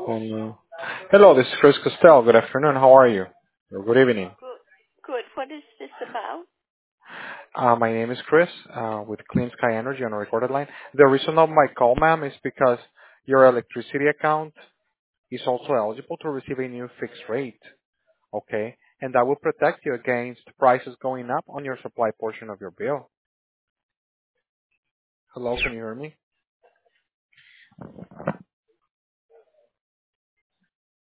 Hello, this is Chris Costello. Good afternoon. How are you? Or good evening. Good. Good. What is this about? My name is Chris with Clean Sky Energy on a recorded line. The reason of my call, ma'am, is because your electricity account is also eligible to receive a new fixed rate, okay? And that will protect you against prices going up on your supply portion of your bill. Hello, can you hear me?